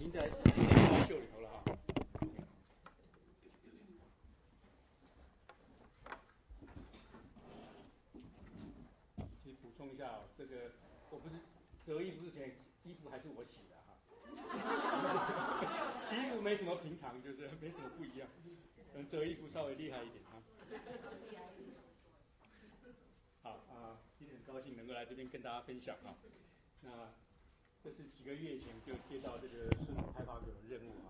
经在花秀里头了哈。其实补充一下哦，这个我不是折衣服之前，衣服还是我洗的哈。洗衣服没什么平常，就是没什么不一样，可能折衣服稍微厉害一点哈。好啊，今天很高兴能够来这边跟大家分享啊。那这是几个月前就接到这个市场开发者的任务啊。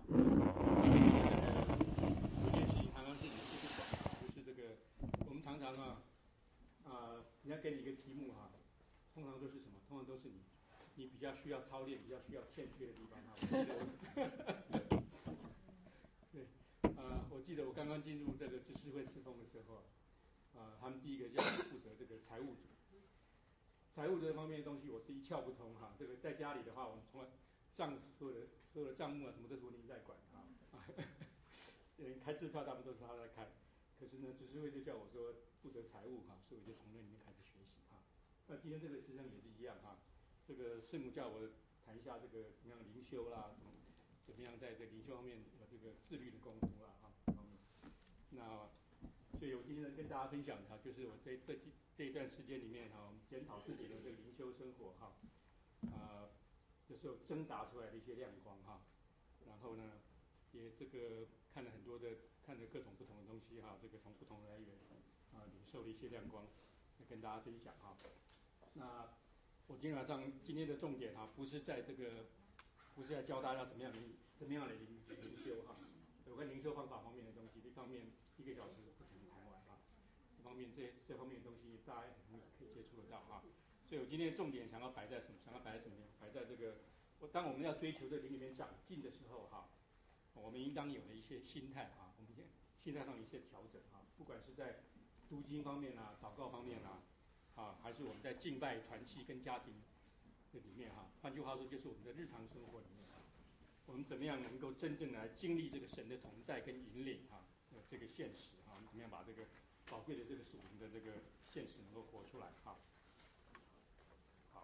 有件事情常常是你说不爽啊，就是这个我们常常人家给你一个题目哈，通常都是什么？通常都是你比较需要操练、比较需要欠缺的地方哈。对，我记得我刚刚进入这个知识会侍奉的时候，他们第一个叫我负责这个财务组。财务这方面的东西我是一窍不通哈。这个在家里的话，我们从来所有的账目啊什么都是我在管哈。连开支票大部分都是他在开，可是呢，知识会就叫我说负责财务哈，所以我就从那里面开始学习哈。那今天这个实际上也是一样哈。这个圣母叫我谈一下这个怎么样灵修啦，怎么样在这灵修方面有这个自律的功夫啦哈。那所以我今天跟大家分享哈，就是我这一段时间里面哈，我们检讨自己的这个灵修生活哈，有时候挣扎出来的一些亮光哈，然后呢，也这个看了各种不同的东西哈，这个从不同的来源领受了一些亮光，来跟大家分享哈。那我今天的重点哈，不是在教大家怎么样的灵修哈。有关灵修方法方面的东西，一方面1个小时不可能谈完哈，一方面这方面的东西大家很容易可以接触得到哈。所以我今天的重点想要摆在什么地方？摆在这个，当我们要追求在灵里面长进的时候哈，我们应当有的一些心态哈，我们心态上的一些调整哈，不管是在读经方面啊、祷告方面啊，还是我们在敬拜、团契跟家庭这里面哈，换句话说，就是我们的日常生活里面。我们怎么样能够真正来经历这个神的同在跟引领啊？这个现实啊，我们怎么样把这个宝贵的这个属灵的这个现实能够活出来啊？好，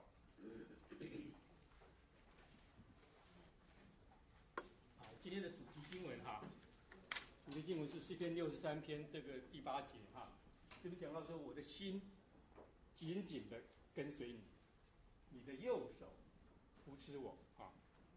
今天的主题经文哈，主题经文是诗篇63篇这个第8节哈，这边讲到说，我的心紧紧的跟随你，你的右手扶持我啊。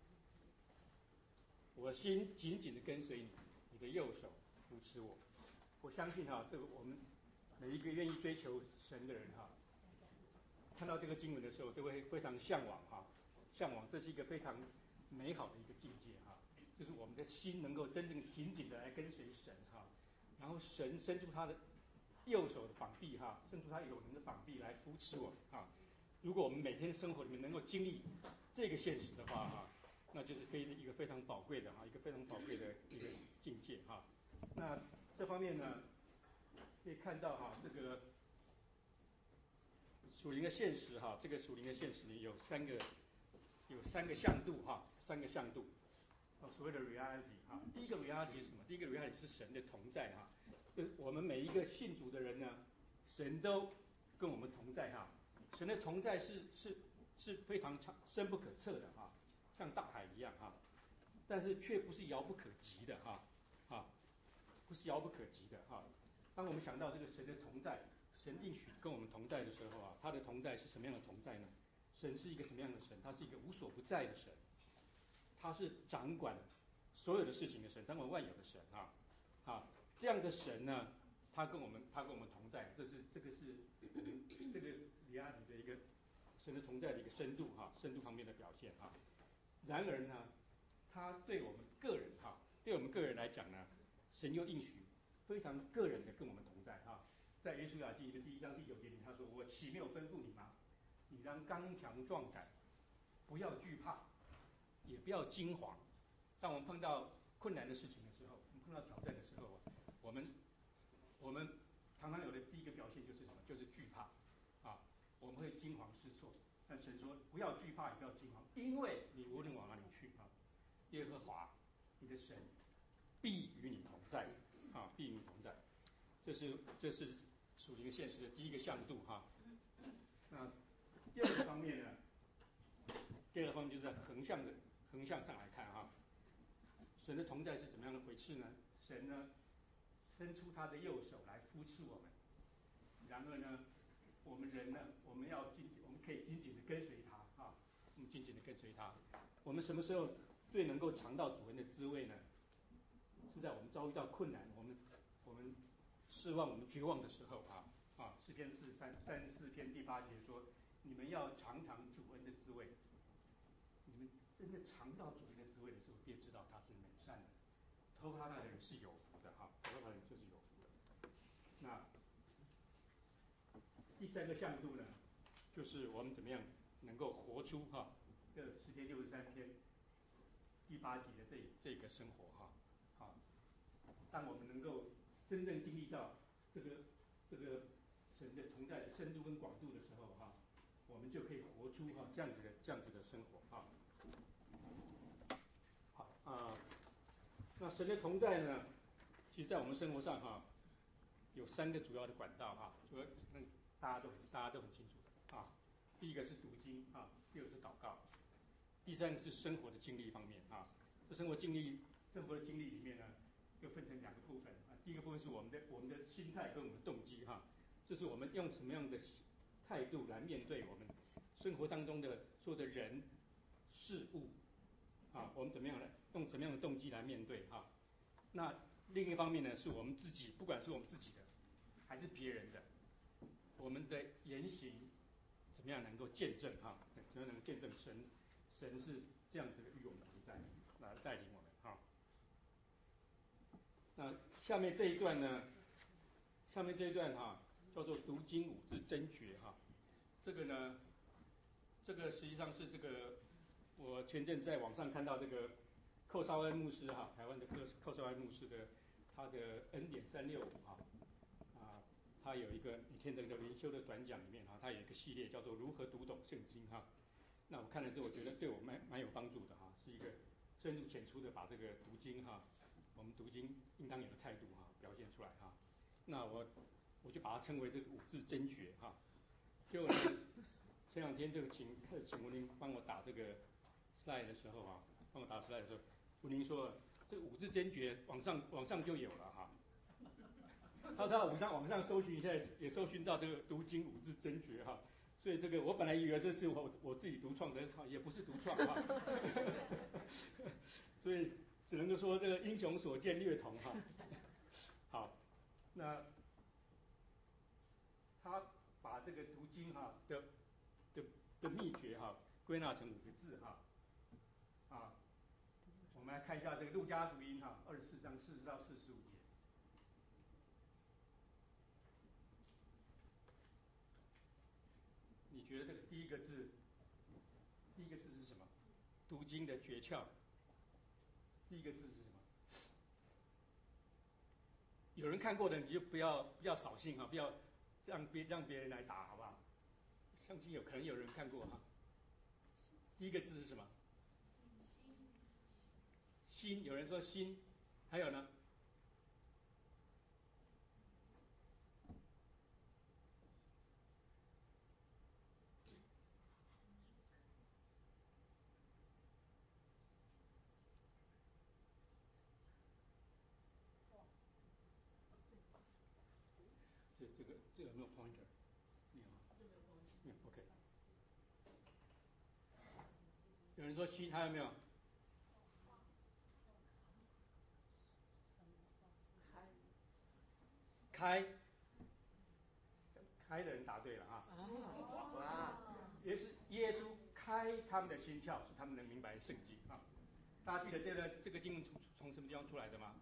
我的心紧紧的跟随你，你的右手扶持我。我相信哈，这个我们每一个愿意追求神的人哈，看到这个经文的时候，都会非常向往哈，向往这是一个非常美好的一个境界哈，就是我们的心能够真正紧紧的来跟随神哈，然后神伸出他的右手的膀臂哈，伸出他有能的膀臂来扶持我哈。如果我们每天生活里面能够经历这个现实的话哈，那就是一个非常宝贵的一个非常宝贵的一个境界哈。那这方面呢，可以看到哈，这个属灵的现实哈，这个属灵的现实里有三个向度哈，3个向度。所谓的 reality 哈，第一个 reality 是什么？第一个 reality 是神的同在哈。我们每一个信主的人呢，神都跟我们同在哈。神的同在是非常深不可测的哈，像大海一样哈，但是却不是遥不可及的哈，不是遥不可及的哈。当我们想到这个神的同在，神应许跟我们同在的时候啊，他的同在是什么样的同在呢？神是一个什么样的神？他是一个无所不在的神，他是掌管所有的事情的神，掌管万有的神这样的神呢，他跟我们同在，这个是这个里亚里的一个神的同在的一个深度深度方面的表现哈。然而呢，他对我们个人来讲呢，神又应许非常个人的跟我们同在哈。在约书亚记的第1章第9节里，他说：“我岂没有吩咐你吗？你当刚强壮胆，不要惧怕，也不要惊惶。”当我们碰到困难的事情的时候，我们碰到挑战的时候，我们常常有的第一个表现就是什么？就是惧怕我们会惊惶失措。但神说：“不要惧怕，也不要惊惶，因为你无论往哪里去耶和华你的神必与你同在必与你同在。”这是属灵现实的第一个向度哈。那第二个方面呢？第二个方面就是在横向上来看哈。 神的同在是怎么样的回事呢？神呢伸出他的右手来扶持我们，然后呢，我们人呢，我们可以紧紧的跟随他啊，我们紧紧的跟随他。我们什么时候最能够尝到主恩的滋味呢？是在我们遭遇到困难，我们失望、我们绝望的时候诗篇34篇第8节说：“你们要尝尝主恩的滋味。”你们真的尝到主恩的滋味的时候，便知道他是美善的。投靠他的人是有福的投靠他的人就是有福的。那第3个向度呢，就是我们怎么样能够活出这诗篇63篇第8节的这个生活当我们能够真正经历到这个神的同在的深度跟广度的时候我们就可以活出这样子的生活那神的同在呢，其实在我们生活上有3个主要的管道大家都很清楚的第一个是读经第二个是祷告，第3个是生活的经历方面这生活的经历里面呢，又分成2个部分第一个部分是我们的心态跟我们的动机这是我们用什么样的态度来面对我们生活当中的所有的人事物我们怎么样来用什么样的动机来面对那另一方面呢，是我们自己，不管是我们自己的还是别人的，我们的言行怎么样能够见证怎么样能够见证神是这样子的与我们同在，来带领我们那下面这一段呢，叫做读经五字真诀这个呢，这个实际上是我前阵子在网上看到这个寇绍恩牧师台湾的寇绍恩牧师的他的恩典365他有一个每天的灵修的短讲里面他有一个系列叫做如何读懂圣经那我看了之后，我觉得对我蛮有帮助的是一个深入浅出的把这个读经我们读经应当有的态度表现出来那我就把它称为这个五字真诀就前2天请文林帮我打这个 slide 的时候文林说这个五字真诀网上就有了他在网上搜寻一下，也搜寻到这个读经五字真诀所以这个我本来以为这是我自己独创的也不是独创所以只能够说这个英雄所见略同好，那他把这个读经的秘诀归纳成5个字我们来看一下这个路加福音24章40到45节。你觉得这个第一个字是什么？读经的诀窍，第一个字是什么？有人看过的你就不要扫兴不要让别人来答好不好？相信可能有人看过第一个字是什么？心，有人说心，还有呢？这个有没有 pointer？ 没有没有 OK。有人说心，还有没有？开的人答对了耶稣开他们的心窍，使他们能明白圣经大家记得这个经文从什么地方出来的吗？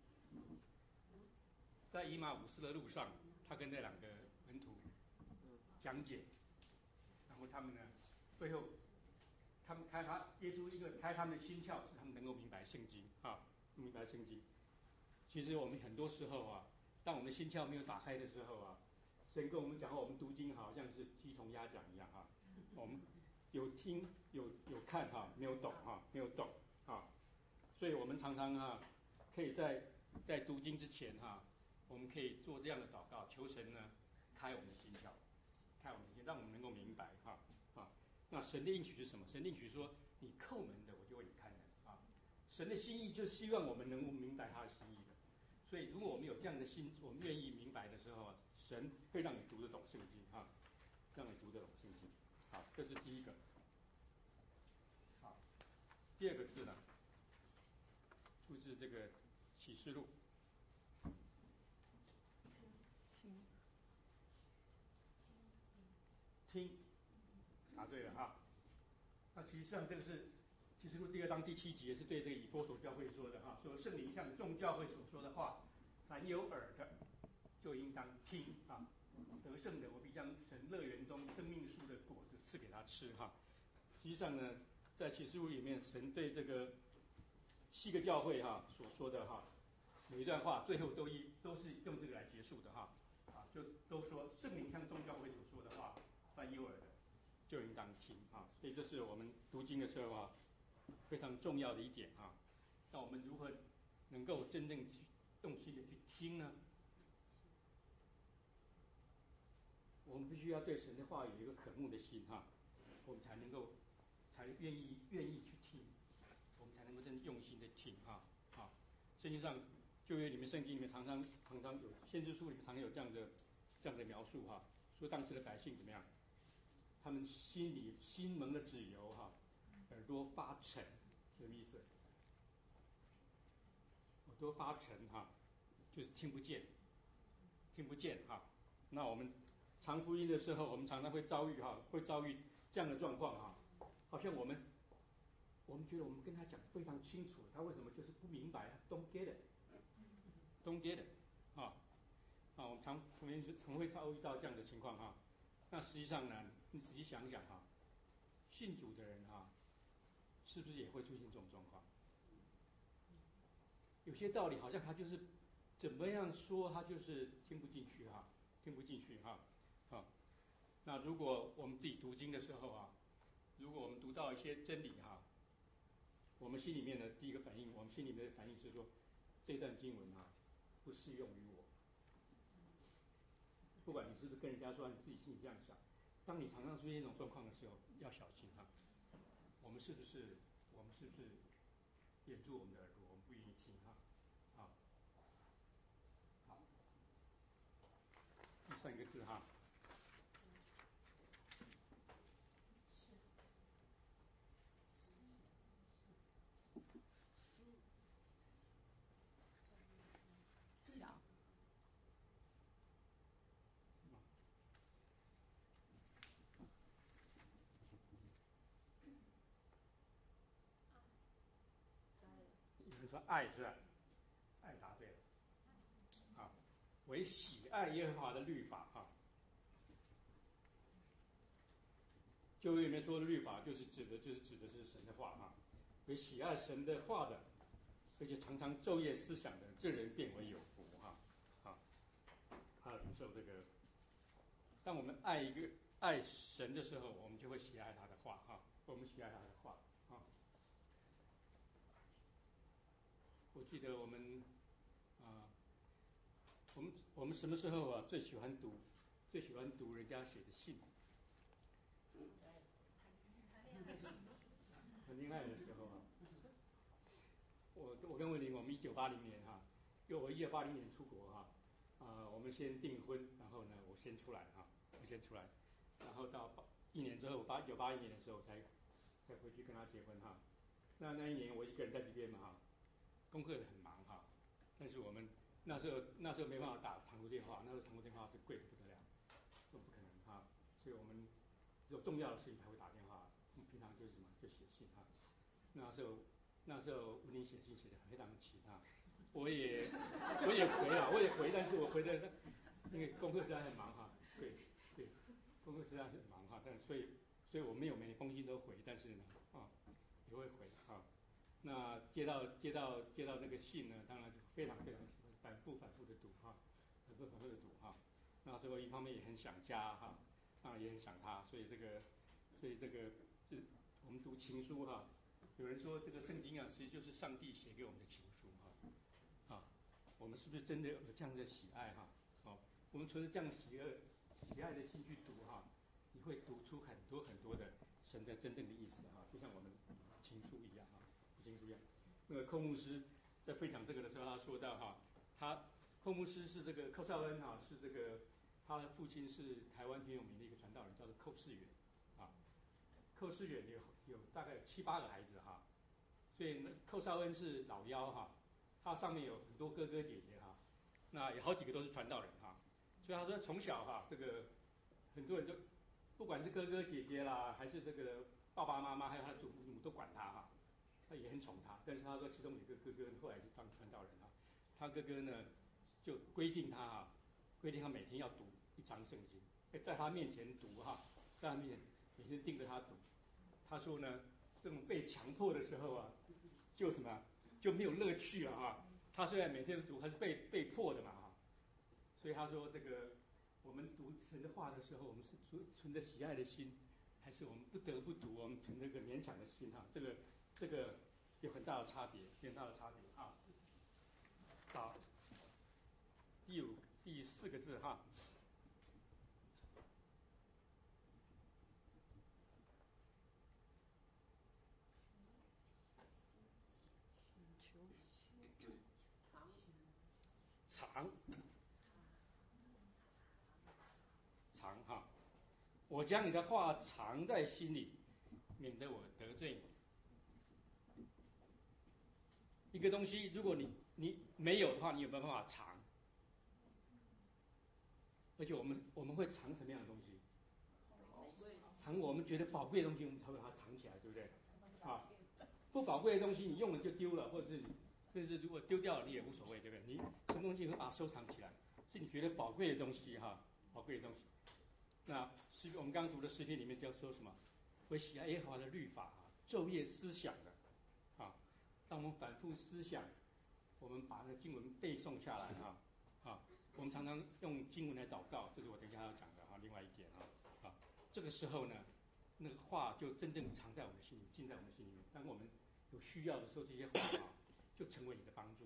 在以马忤斯的路上，他跟那2个门徒讲解，然后他们呢，最后耶稣一个开他们的心窍，使他们能够明白圣经明白圣经。其实我们很多时候当我们的心窍没有打开的时候神跟我们讲话，我们读经好像是鸡同鸭讲一样我们有听有看没有懂没有懂所以我们常常可以在读经之前我们可以做这样的祷告，求神呢开我们的心窍，开我们的心，让我们能够明白那神的应许是什么？神的应许说：你叩门的，我就为你开门神的心意就是希望我们能够明白他的心意的。所以，如果我们有这样的心，我们愿意明白的时候，神会让你读得懂圣经哈，让你读得懂圣经。好，这是第一个。好，第二个字呢，出自这个启示录。听，答对了哈。那实际上这个是启示录第2章第7节，是对这个以弗所教会说的哈，说圣灵向众教会所说的话，凡有耳的就应当听啊。得胜的，我必将神乐园中生命树的果子赐给他吃哈。实际上呢，在启示录里面，神对这个7个教会哈所说的哈，每一段话最后都是用这个来结束的哈。啊，就都说圣灵向众教会所说的话，凡有耳的就应当听啊。所以这是我们读经的时候啊，非常重要的一点啊。那我们如何能够真正去用心的去听呢？我们必须要对神的话有一个渴慕的心哈，我们才愿意去听，我们才能够真正用心的听哈。啊，圣经上旧约里面、圣经里面常常有先知书里面常有这样的描述哈，说当时的百姓怎么样，他们心蒙了脂油哈，耳朵发沉，什么意思？耳朵发沉哈，就是听不见哈。那我们传福音的时候，我们常常会遭遇这样的状况哈，好像我们觉得我们跟他讲非常清楚，他为什么就是不明白 ？Don't get it，don't get it， 啊，我们常会遭遇到这样的情况哈。那实际上呢，你仔细想想哈，信主的人哈，是不是也会出现这种状况？有些道理好像他就是怎么样说，他就是听不进去哈。好，那如果我们自己读经的时候啊，如果我们读到一些真理哈，我们心里面的第一个反应，是说，这段经文啊，不适用于我。不管你是不是跟人家说，你自己心里这样想，当你常常出现这种状况的时候，要小心哈。我们是不是掩住我们的耳朵，我们不愿意听哈？好，第3个字哈。有人说爱是吧？爱答对了。好，为喜爱耶和华的律法哈。旧约里面说的律法，就是指的是神的话哈。为喜爱神的话的，而且常常昼夜思想的，这人变为有福哈。好，他领受这个。当我们爱神的时候，我们就会喜爱他的话哈。我们喜爱他的话啊。我记得我们我们什么时候啊最喜欢读人家写的信？谈恋爱的时候啊。我跟文玲，我们1980年哈，因为我1980年出国哈，我们先订婚，然后呢我先出来，然后到1年之后，1981年的时候才回去跟他结婚哈。那一年我一个人在这边嘛哈，功课很忙哈，但是我们那时候没办法打长途电话，那时候长途电话是贵得不得了，都不可能哈，所以我们有重要的事情才会打电话，平常就是什么就写信哈。那时候文玲写信写得非常勤啊，我也回，但是我回的那个功课实在很忙哈，对，功课实在很忙哈，所以我没有每封信都回，但是呢也会回哈。那接到那个信呢，当然就非常反复的读哈，那时候一方面也很想家哈，当然也很想他，所以这个我们读情书哈。有人说这个圣经啊，其实就是上帝写给我们的情书哈。我们是不是真的有这样的喜爱哈？我们存着这样喜爱的心去读哈，你会读出很多的神的真正的意思哈，就像我们情书一样哈，情书一样。 那个寇牧师在分享这个的时候，他说到哈，寇牧师是这个寇绍恩哈，是这个他的父亲是台湾挺有名的一个传道人，叫做寇世远啊。寇世远有大概7、8个孩子哈，所以寇绍恩是老幺哈，他上面有很多哥哥姐姐哈，那有好几个都是传道人哈，所以他说从小哈，这个很多人都不管是哥哥姐姐啦，还是这个爸爸妈妈还有他的祖父母都管他哈，他也很宠他。但是他说其中有一个哥哥后来是当传道人哈，他哥哥呢就规定他每天要读1章圣经，在他面前读哈，在他面前每天盯着他读。他说呢，这种被强迫的时候啊，就什么就没有乐趣了哈。他虽然每天读，还是被迫的嘛哈。所以他说这个我们读神的话的时候，我们是存着喜爱的心，还是我们不得不读，我们存这个勉强的心哈？这个有很大的差别，很大的差别啊。好，第4个字哈。藏哈，我将你的话藏在心里，免得我得罪你。一个东西，如果你没有的话，你有没有办法藏？而且我们会藏什么样的东西？藏我们觉得宝贵的东西，我们才会把它藏起来，对不对？啊，不宝贵的东西你用了就丢了，或者是甚至如果丢掉了你也无所谓，对不对？你什么东西会把它收藏起来？是你觉得宝贵的东西哈，宝贵的东西。那我们刚刚读的诗篇里面就要说什么？为喜爱耶和华的律法啊，昼夜思想的啊，当我们反复思想，我们把那个经文背诵下来啊，我们常常用经文来祷告，这是我等一下要讲的哈，另外一点啊，这个时候呢，那个话就真正藏在我们的心里，进在我们的心里面。当我们有需要的时候，这些话啊，就成为你的帮助，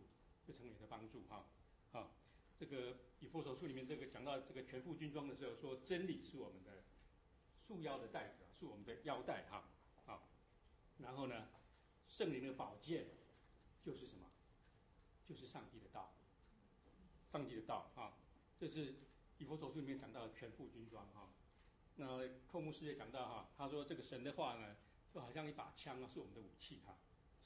哈。这个以弗所书里面这个讲到这个全副军装的时候，说真理是我们的束腰的带子，是我们的腰带哈。然后呢，圣灵的宝剑就是什么？就是上帝的道，啊，这是以弗所书里面讲到的全副军装哈。那寇牧师也讲到哈，他说这个神的话呢，就好像一把枪啊，是我们的武器哈，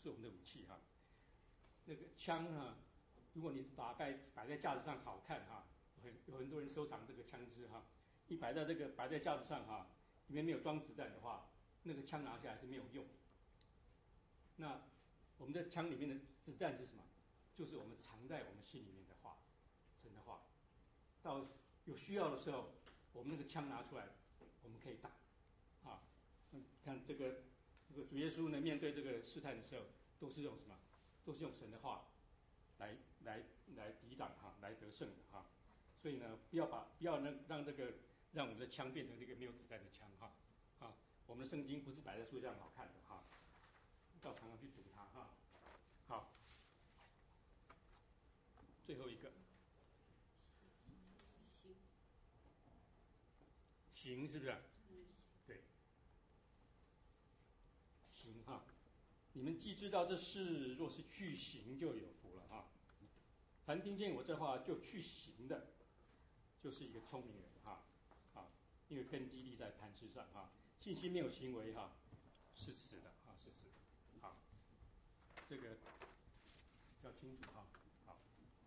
那个枪呢，如果你摆在架子上好看哈，有很多人收藏这个枪支哈，你摆在架子上哈，里面没有装子弹的话，那个枪拿下来是没有用。那我们的枪里面的子弹是什么？就是我们藏在我们心里面的话，神的话。到有需要的时候，我们那个枪拿出来，我们可以打。啊，看这个主耶稣呢，面对这个试探的时候，都是用什么？都是用神的话来抵挡哈，来得胜的哈。所以呢，不要让我们的枪变成这个没有子弹的枪哈。我们的圣经不是摆在书架上好看的哈，要常常去读它哈。好，最后一个，行是不是？对，行哈。你们既知道这事，若是去行，就有福了哈。凡听见我这话就去行的，就是一个聪明人哈。因为根基立在磐石上哈，信心没有行为哈，是死的哈，是死的。好，这个要清楚哈。好，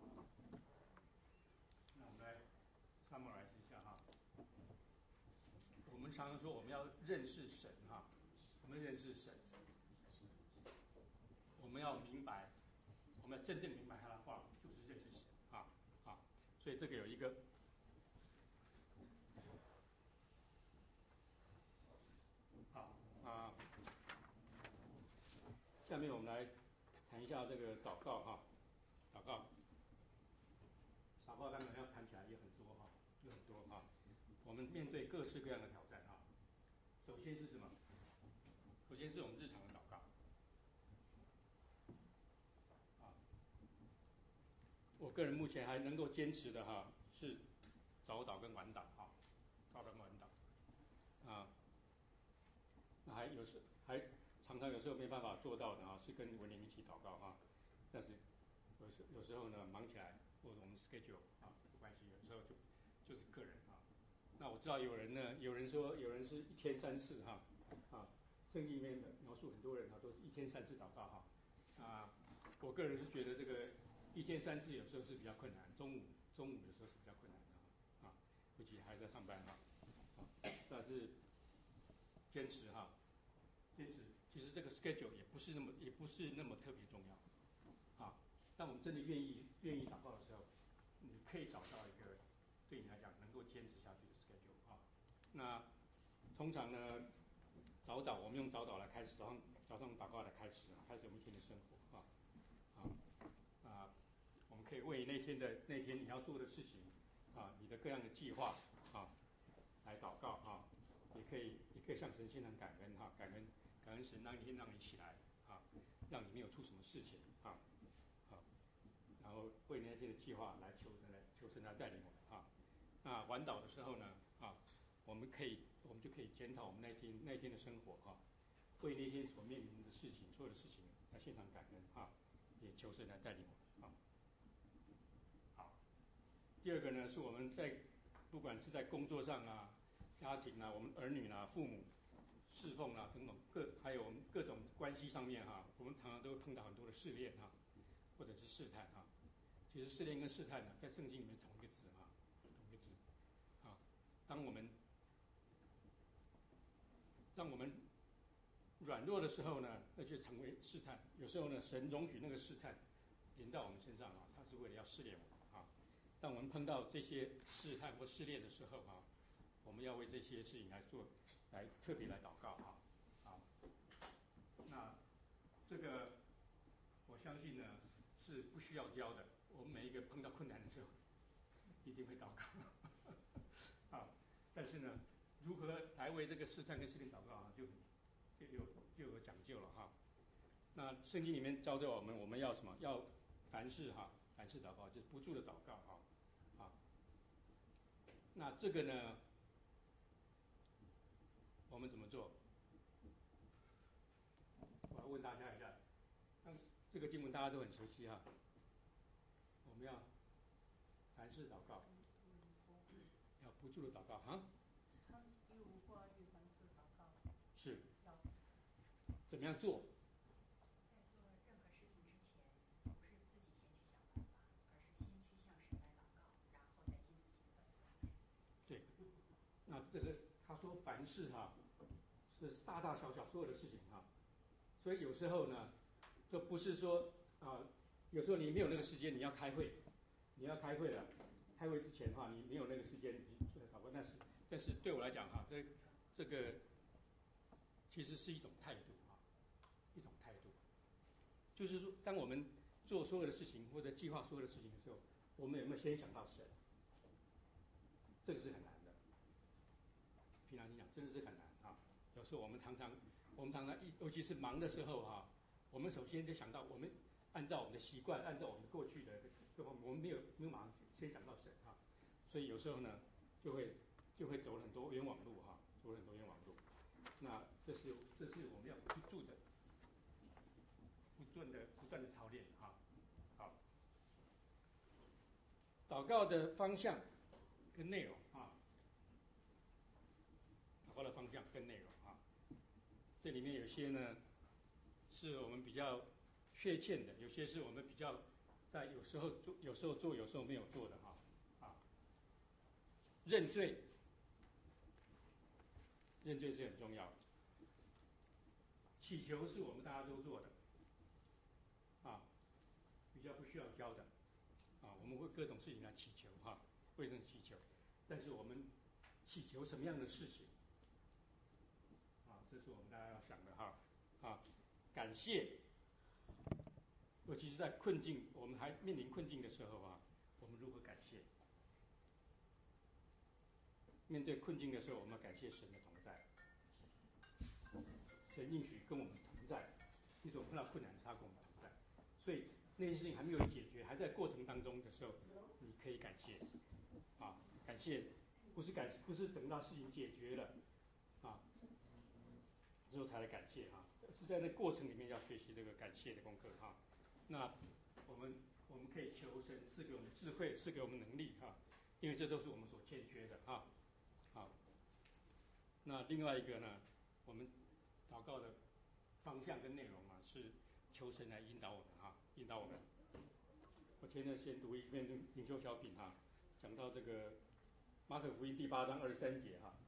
那我们来summarize一下哈。我们常常说我们要认识神哈，我们认识神，我们要明白，我们要真正明白他的话，就是认识神啊。所以这个有一个。好下面我们来谈一下这个祷告哈。祷告当然要谈起来也很多哈，我们面对各式各样的挑战哈。首先是什么？首先是我们日常的祷告。我个人目前还能够坚持的哈，是早祷跟晚祷哈，早祷跟晚祷。那还常常有时候没办法做到的哈，是跟文林一起祷告哈。 但是有时候呢忙起来，或者我们 schedule 没关系，有时候就是个人那我知道有人说有人是一天3次圣经里面的描述很多人都是一天3次祷告我个人是觉得这个一天3次有时候是比较困难，中午的时候是比较困难的尤其还在上班但是坚持坚持，其实这个 schedule 也不是那么特别重要当我们真的愿意祷告的时候，你可以找到一个对你来讲能够坚持下去的 schedule 那通常呢，我们用早祷来开始，早上祷告来开始我们一天的生活我们可以为那天你要做的事情你的各样的计划来祷告也可以向神献上感恩感恩神让你起来让你没有出什么事情然后为那天的计划来求神来带领我们那晚祷的时候呢我们就可以检讨我们那天的生活为那天所面临的事情所有的事情来献上感恩也求神来带领我们好，第二个呢是我们不管是在工作上家庭我们儿女父母侍奉等等还有我们各种关系上面我们常常都会碰到很多的试炼或者是试探其实试炼跟试探在圣经里面同一个字当我们软弱的时候呢，那就成为试探。有时候呢，神容许那个试探临到我们身上他是为了要试炼我们当我们碰到这些试探或试炼的时候我们要为这些事情特别来祷告那这个我相信呢是不需要教的。我们每一个碰到困难的时候，一定会祷告但是呢，如何来为这个试探跟试炼祷告就有讲究了那圣经里面教导我们要什么？要凡事祷告，就是不住的祷告那这个呢，我们怎么做？我要问大家一下，这个经文大家都很熟悉我们要凡事祷告，要不住的祷告一无挂虑，凡事祷告。 是。怎么样做？ 在做任何事情之前，不是自己先去想办法，而是先去向神来祷告，然后再尽自己的本分。 对。那这个他说凡事是大大小小所有的事情所以有时候呢，这不是说有时候你没有那个时间，你要开会了，开会之前你没有那个时间你出来祷告，但是对我来讲这个其实是一种态度一种态度，就是说，当我们做所有的事情或者计划所有的事情的时候，我们有没有先想到神？这个是很难的。平常心讲，真的是很难有时候我们常常，尤其是忙的时候我们首先就想到，我们按照我们的习惯，按照我们过去的各方面，我们没有马上先想到神所以有时候呢，就会走很多冤枉路走很多冤枉路。那这是我们要不住的、不断的操练好，祷告的方向跟内容祷告的方向跟内容这里面有些呢是我们比较缺欠的，有些是我们比较有时候做，有时候没有做的认罪是很重要的。祈求是我们大家都做的比较不需要教的我们会各种事情来祈求为什么祈求？但是我们祈求什么样的事情这是我们大家要想的感谢，尤其是在困境，我们还面临困境的时候我们如何感谢？面对困境的时候，我们要感谢神的同在。神应许跟我们同在，即使我们碰到困难，他跟我们同在。所以那些事情还没有解决，还在过程当中的时候，你可以感谢感谢不是等到事情解决了之后才来感谢是在那过程里面要学习这个感谢的功课那我们可以求神赐给我们智慧，赐给我们能力哈，因为这都是我们所欠缺的哈。好，那另外一个呢，我们祷告的方向跟内容啊，是求神来引导我们哈，引导我们。我今天先读一篇领袖小品哈，讲到这个马可福音第8章23节哈，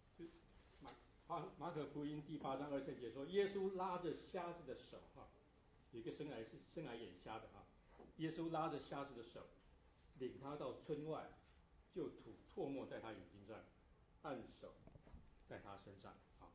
马可福音第8章23节说，耶稣拉着瞎子的手哈，有一个生来眼瞎的哈，耶稣拉着瞎子的手，领他到村外，就吐唾沫在他眼睛上，按手在他身上啊。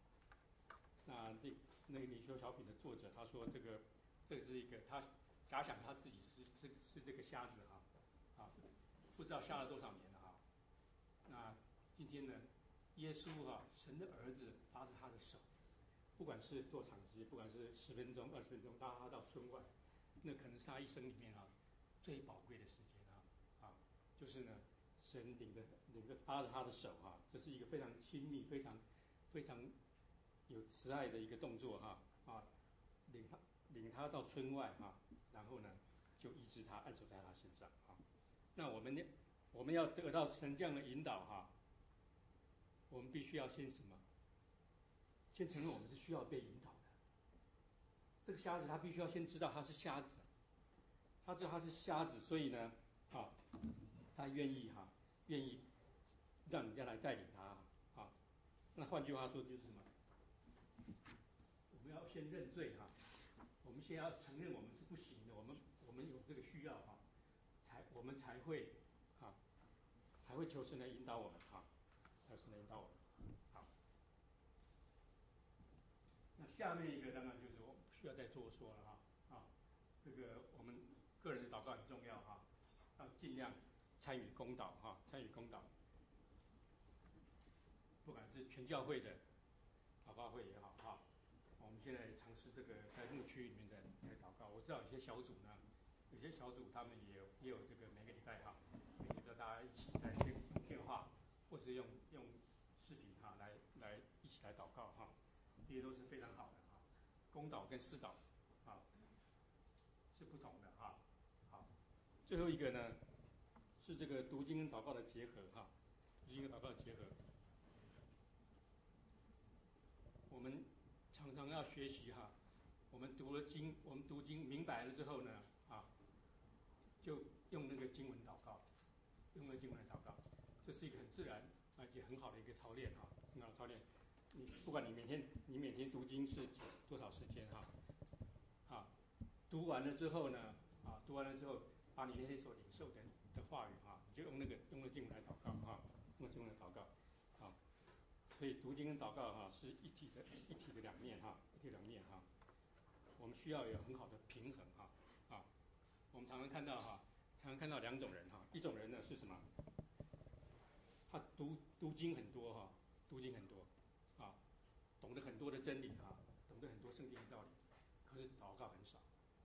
那个领袖小品的作者他说，这是一个他假想他自己是这个瞎子哈，不知道瞎了多少年了哈。那今天呢，耶稣哈，神的儿子拉着他的手，不管是多长时间，不管是10分钟、20分钟，拉他到村外，那可能是他一生里面最宝贵的时间就是呢，神领着拉着他的手这是一个非常亲密、非常有慈爱的一个动作领他到村外然后呢就医治他，按手在他身上那我们要得到神这样的引导我们必须要先什么？先承认我们是需要被引导的。这个瞎子他必须要先知道他是瞎子，他知道他是瞎子，所以呢他愿意让人家来带领他那换句话说就是什么？我们要先认罪我们先要承认我们是不行的，我们有这个需要我们才会求神来引导我们求神来引导我们好。那下面一个当然就是我不需要再多说了这个我们个人的祷告很重要要尽量参与公祷参与公祷，不管是全教会的祷告会也好我们现在尝试这个在牧区里面的祷告。我知道有些小组他们也有这个每个礼拜每个礼拜大家一起在用电话或是用视频来一起来祷告这些都是非常好的公祷跟私祷是不同的好，最后一个呢是这个读经跟祷告的结合读经跟祷告的结合。我们常常要学习我们读经明白了之后呢就用那个经文祷告，这是一个很自然也很好的一个操练很好的操练。不管你每天读经是多少时间读完了之后呢把你那天所领受的话语你就用那经文来祷告用经文来祷告所以读经跟祷告是一体的两面我们需要有很好的平衡我们常常看到两种人一种人呢是什么？他读经很多懂得很多的真理懂得很多圣经的道理，可是祷告很少。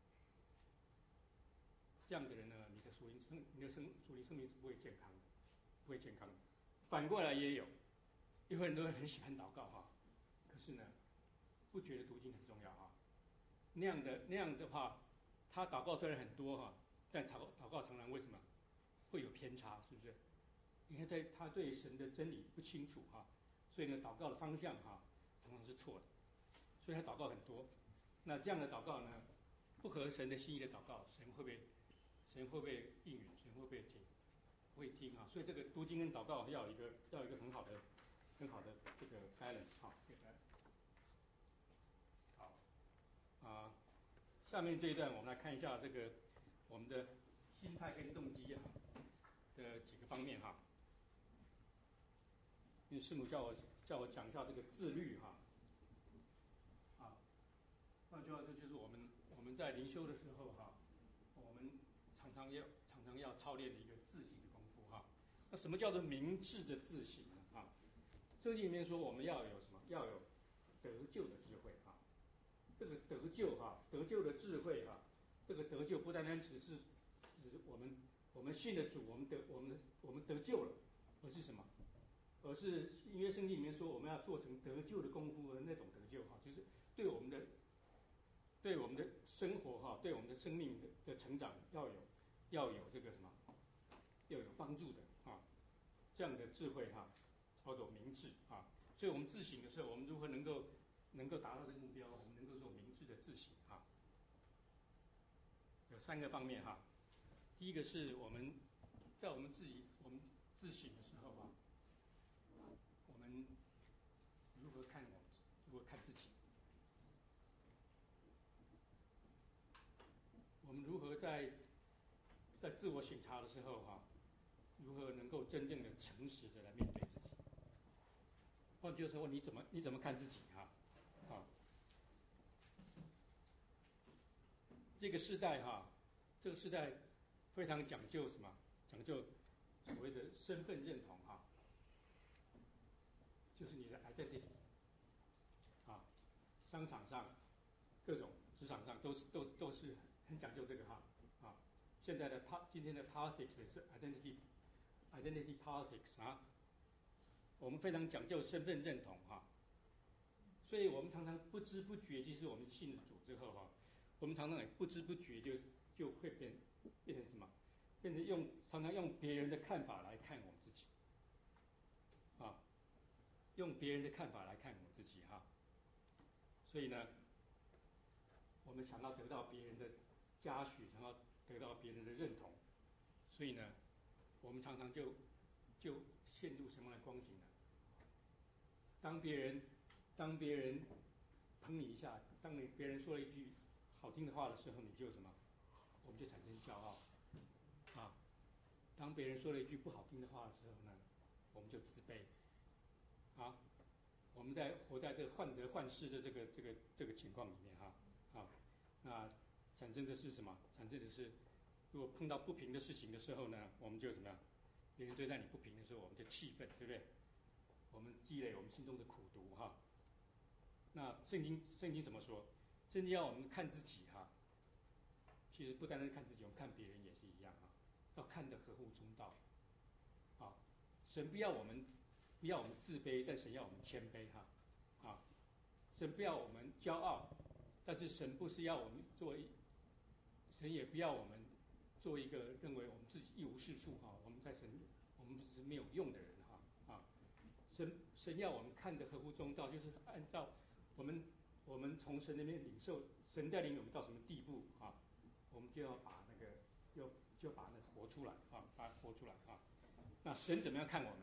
这样的人呢，你的属灵生命是不会健康的。反过来也有很多人很喜欢祷告可是呢，不觉得读经很重要那样的话，他祷告虽然很多但祷告常常为什么会有偏差？是不是？因为他对神的真理不清楚所以呢，祷告的方向常常是错的，所以他祷告很多。那这样的祷告呢，不合神的心意的祷告，神会不会应允？神会不会听所以这个读经跟祷告要有一个很好的这个 balance 好下面这一段我们来看一下这个我们的心态跟动机的几个方面因为师母叫我讲一下这个自律那就这就是我们在灵修的时候我们常常要操练的一个自省的功夫那什么叫做明智的自省呢这里面说我们要有什么？要有得救的智慧这个得救的智慧这个得救不单单只是我们信了主，我们得救了，而是什么？而是因为圣经里面说我们要做成得救的功夫的那种得救就是对我们的对我们的生活哈，对我们的生命的成长要有这个什么，要有帮助的啊，这样的智慧哈，叫做明智啊。所以我们自省的时候，我们如何能够达到这个目标？我们能够做明智的自省哈。有3个方面哈。第一个是我们在我们自省的时候啊，我们如何看自己？我们如何在自我审查的时候哈，如何能够真正的诚实的来面对自己？换句话说，你怎么看自己哈？啊，这个时代哈，这个时代非常讲究什么？讲究所谓的身份认同哈，就是你的 identity 啊，商场上各种职场上都是很讲究这个哈啊。现在的今天的 politics 也是 identity politics 啊，我们非常讲究身份认同哈，所以我们常常不知不觉，即使我们信了主之后哈，我们常常也不知不觉就会变成什么？变成常常用别人的看法来看我们自己啊，用别人的看法来看我们自己哈。所以呢，我们想要得到别人的嘉许，想要得到别人的认同，所以呢，我们常常就陷入什么样的光景呢？当别人捧你一下，当别人说了一句好听的话的时候，你就什么？我们就产生骄傲啊。当别人说了一句不好听的话的时候呢，我们就自卑啊。我们活在这个患得患失的这个情况里面哈啊。那产生的是什么？产生的是，如果碰到不平的事情的时候呢，我们就怎么样？别人对待你不平的时候，我们就气愤，对不对？我们积累我们心中的苦毒哈。那圣经怎么说？圣经要我们看自己哈。其实不单单看自己，我们看别人也是一样啊，要看得合乎中道。啊，神不要我们自卑，但神要我们谦卑哈。啊，神不要我们骄傲，但是神不是要我们神也不要我们做一个认为我们自己一无是处哈。我们是没有用的人哈啊。神要我们看得合乎中道，就是按照我们从神那边领受，神带领我们到什么地步啊，我们就要把那个活出来啊，把它活出来啊。那神怎么样看我们？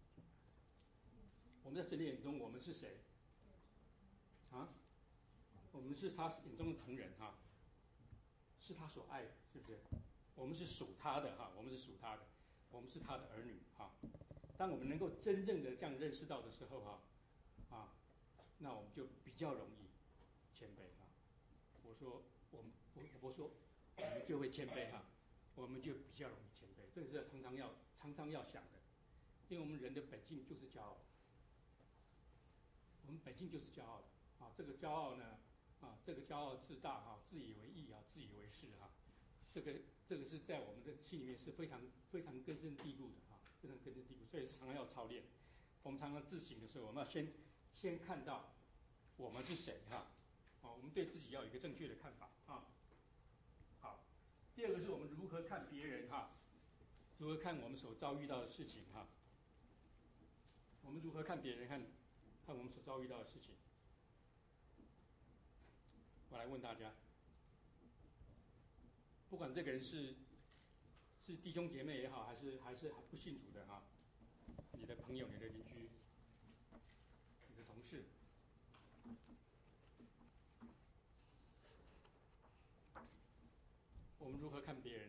我们在神的眼中，我们是谁？啊，我们是他眼中的同人哈，是他所爱的，是不是？我们是属他的哈，我们是属他的，我们是他的儿女哈。当我们能够真正的这样认识到的时候哈，啊，那我们就比较容易谦卑哈。我说我们就会谦卑哈，我们就比较容易谦卑，这个是常常要想的，因为我们人的本性就是骄傲，我们本性就是骄傲的啊。这个骄傲呢，这个骄傲自大哈，自以为义啊，自以为是哈，这个是在我们的心里面是非常非常根深蒂固的哈，非常根深蒂固，所以是常常要操练。我们常常自省的时候，我们要先看到我们是谁哈，我们对自己要有一个正确的看法啊。好，第二个是我们如何看别人哈，如何看我们所遭遇到的事情哈，我们如何看别人看我们所遭遇到的事情。我来问大家，不管这个人是弟兄姐妹也好，还是不信主的哈，你的朋友、你的邻居、你的同事，我们如何看别人？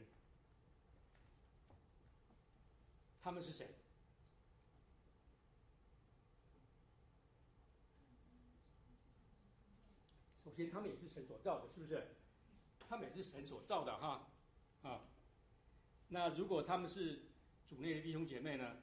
他们是谁？首先，他们也是神所造的，是不是？他们也是神所造的哈啊。那如果他们是主内的弟兄姐妹呢？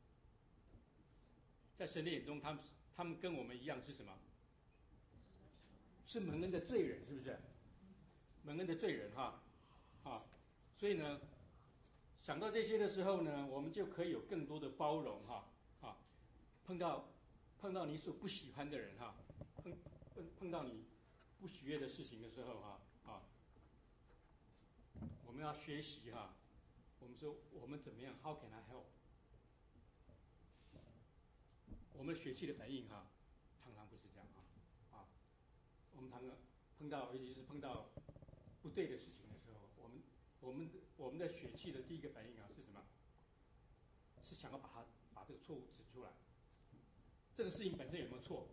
在神的眼中，他们跟我们一样是什么？是蒙恩的罪人，是不是？蒙恩的罪人哈啊。所以呢，想到这些的时候呢，我们就可以有更多的包容哈啊。碰到你所不喜欢的人哈，碰到你不喜悦的事情的时候我们要学习我们说我们怎么样 ？How can I help？ 我们血气的反应常常不是这样我们常常碰到，尤其是碰到不对的事情的时候，我们的血气的第一个反应是什么？是想要把这个错误指出来。这个事情本身有没有错？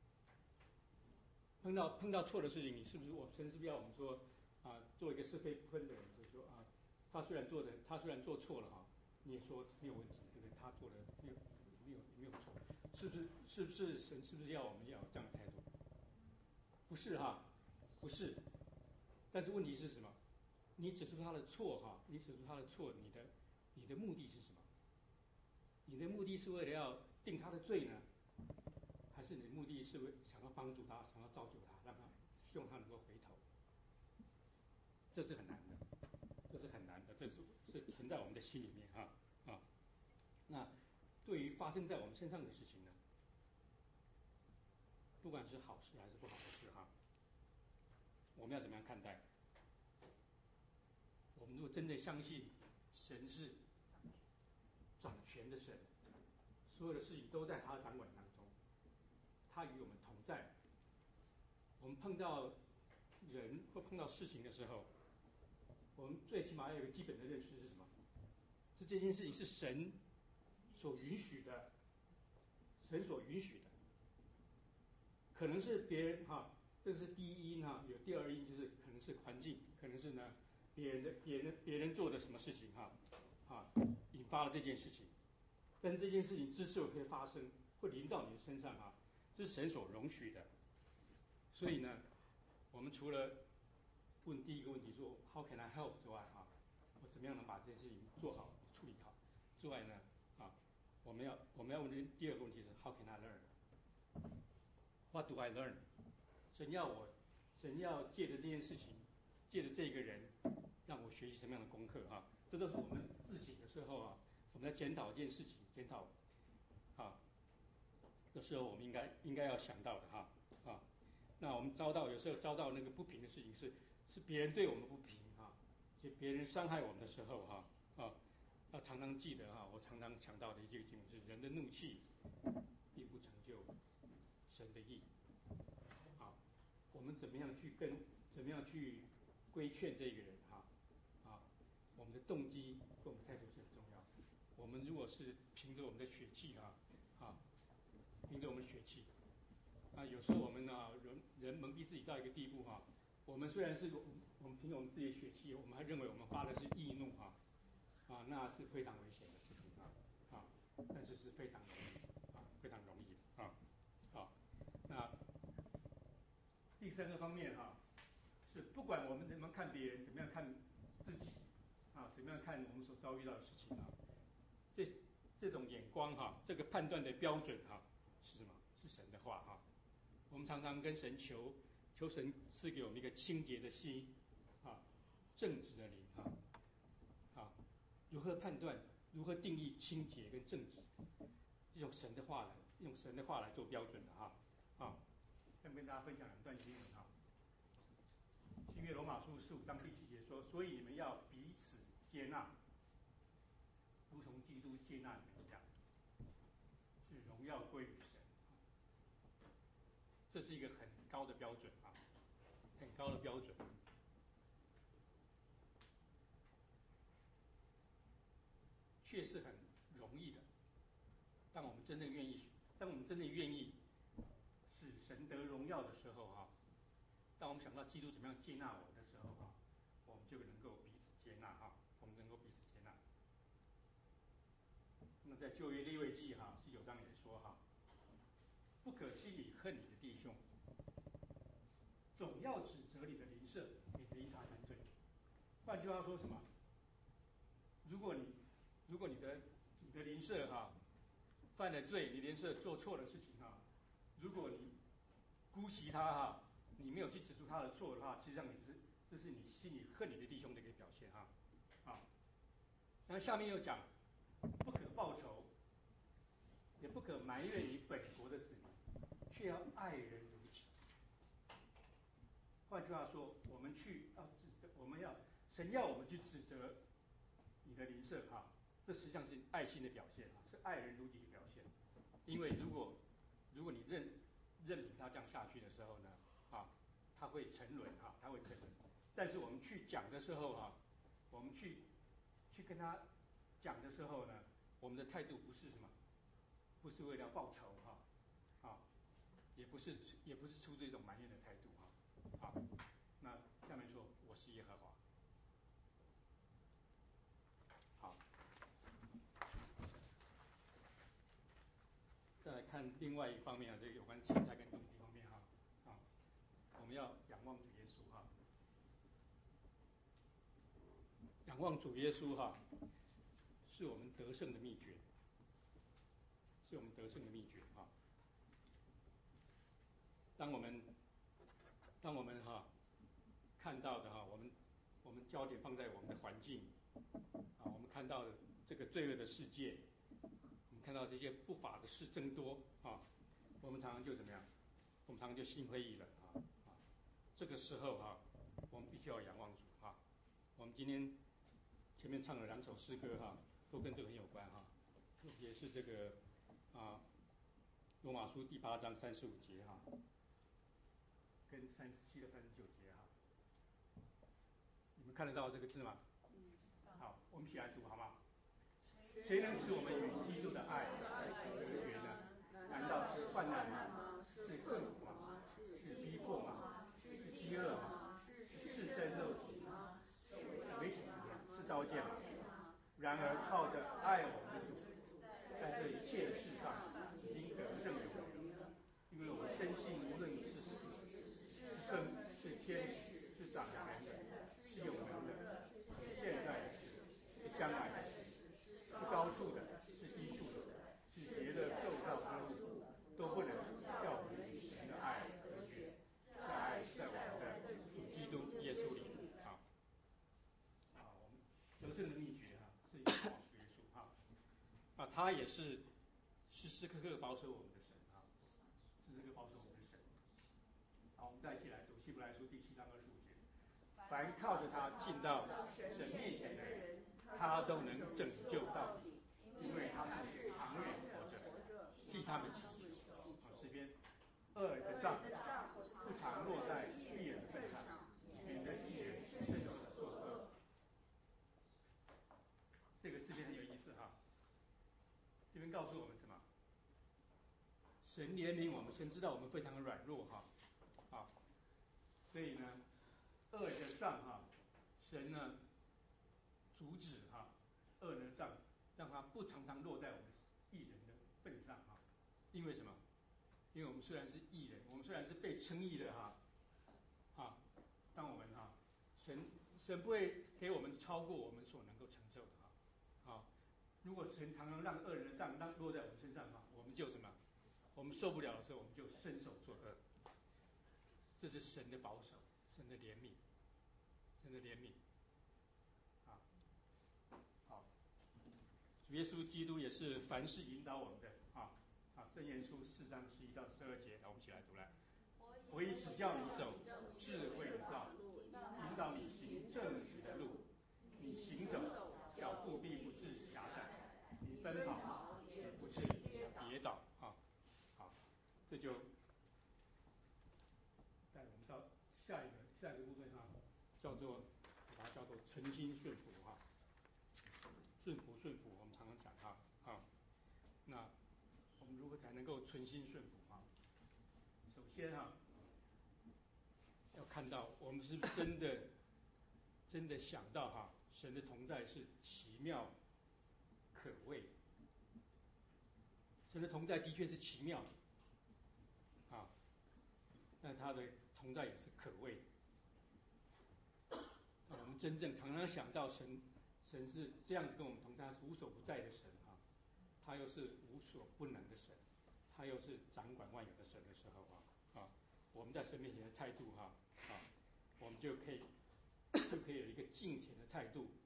碰到错的事情，你是不是神是不是要我们说做一个是非不分的人，就是说他虽然做错了你也说没有问题，这个他做的没有错，是不是神是不是要我们要有这样的态度？不是不是。但是问题是什么？你指出他的错你指出他的错，你的目的是什么？你的目的是为了要定他的罪呢，还是你的目的是想要帮助他，想要造就他，让他希望他能够回头？这是很难的，这是存在我们的心里面那对于发生在我们身上的事情呢，不管是好事还是不好的事我们要怎么样看待？我们如果真的相信神是掌权的神，所有的事情都在他的掌管当中，他与我们同在。我们碰到人或碰到事情的时候，我们最起码要有一个基本的认识是什么？是这件事情是神所允许的，神所允许的。可能是别人这是第一因有第二因，就是可能是环境，可能是呢别人做的什么事情引发了这件事情。但是这件事情之所以会发生，会临到你的身上这是神所容许的。所以呢，我们除了问第一个问题说 How can I help 之外我怎么样能把这件事情做好、处理好之外呢我们要问的第二个问题是 How can I learn？What do I learn？ 神要借着这件事情，借着这个人，让我学习什么样的功课这都是我们自省的时候我们在检讨一件事情，检讨的时候，我们应该要想到的那我们有时候遭到那个不平的事情是别人对我们不平就别人伤害我们的时候要常常记得我常常想到的一句经文是：人的怒气并不成就神的义。我们怎么样去规劝这个人我们的动机跟我们态度是很重要的。我们如果是凭着我们的血气凭着我们的血气有时候我们人蒙蔽自己到一个地步我们虽然是我们凭着我们自己的血气，我们还认为我们发的是义怒那是非常危险的事情但是是非常容易非常容易的那第三个方面是不管我们怎么看别人，怎么样看自己怎么样看我们所遭遇到的事情这种眼光这个判断的标准是什么？是神的话我们常常跟神求神赐给我们一个清洁的心正直的灵如何判断？如何定义清洁跟正直？用神的话来做标准的想跟大家分享两段经文新约罗马书15章第7节说：所以你们要彼此接纳，如同基督接纳你们一样，是荣耀归于神。这是一个很高的标准很高的标准。确实很容易的。当我们真正愿意使神得荣耀的时候当我们想到基督怎么样接纳我的时候我们就能够彼此接纳我们能够彼此接纳。那在旧约利未记19章也说不可心里恨你的弟兄，总要指责你的邻舍，免得因他犯罪。换句话说什么？如果你的邻舍犯了罪，你邻舍做错了事情如果你姑息他你没有去指出他的错的话，实际上这是你心里恨你的弟兄的一个表现然后下面又讲，不可报仇，也不可埋怨你本国的子民，却要爱人如己。 换句话说，我们去要指责，神要我们去指责你的邻舍哈，这实际上是爱心的表现啊，是爱人如己的表现。因为如果你任凭他这样下去的时候呢，啊，他会沉沦啊，他会沉沦。但是我们去讲的时候啊，我们去跟他讲的时候呢，我们的态度不是什么，不是为了报仇哈，啊，也不是出这种埋怨的态度哈，好，那下面说我是耶和华，好，再来看另外一方面啊，这个有关钱财跟东西方面哈，啊，我们要仰望主耶稣哈，仰望主耶稣哈，是我们得胜的秘诀，是我们得胜的秘诀哈。当我们哈看到的哈，我们焦点放在我们的环境啊，我们看到的这个罪恶的世界，我们看到这些不法的事增多啊，我们常常就怎么样？我们常常就心灰意冷啊。这个时候哈，我们必须要仰望主哈。我们今天前面唱了2首诗歌哈，都跟这个很有关哈，也是这个罗马书第8章35节哈。跟37到39节哈，你们看得到这个字吗？好，我们一起来读好吗？谁能使我们与基督的爱隔绝呢？难道是患难吗？是困苦吗？是逼迫吗？是饥饿吗？是赤身肉体吗？是危险吗？是刀剑吗？然而靠着爱我们的主，在这一切的事上已经得胜有余了，因为我深信无论是死是生是天使是掌权的，是有能的，是现在的事，是将来的事，是高处的，是低处的，是别的受造之物，都不能叫我们与神的爱隔绝。这爱在我们的主基督耶稣里啊。我们得胜的秘诀哈，是仰望主耶稣哈。他也是时时刻刻保守我们的神啊，时时刻刻保守我们的神。好，我们再一起来读希伯来书第7章25节。凡靠着他进到神面前的人，他都能拯救到底，因为他是长远活着，替他们祈求。诗篇恶人的杖不常落在义人的份上，免得义人伸手作恶。这个诗篇很有意思哈，这边告诉我们什么？神怜悯我们，神知道我们非常的软弱哈，所以呢，恶人的杖哈，神呢阻止哈恶人的杖，让他不常常落在我们义人的份上哈。因为什么？因为我们虽然是义人，我们虽然是被称义的哈，但我们神不会给我们超过我们所能够承受的哈。如果神常常让恶人的杖落在我们身上哈，我们就什么？我们受不了的时候，我们就伸手作恶。这是神的保守，神的怜悯，神的怜悯。好，主耶稣基督也是凡事引导我们的箴言书4章11到12节，来我们一起来读来。我已指教你走智慧的道，引导你行正直的路。你行走，脚步必不致狭窄；你奔跑，也不致跌倒好，这就带我们到下一个部分把它叫做存心顺服顺服，我们常常讲那我们如何才能够存心顺服首先要看到我们是不是真的想到神的同在是奇妙可畏，神的同在的确是奇妙但他的同在也是可畏。我们真正常常想到神是这样子跟我们同在，是无所不在的神他又是无所不能的神，他又是掌管万有的神的时候我们在神面前的态度我们就可以有一个敬虔的态度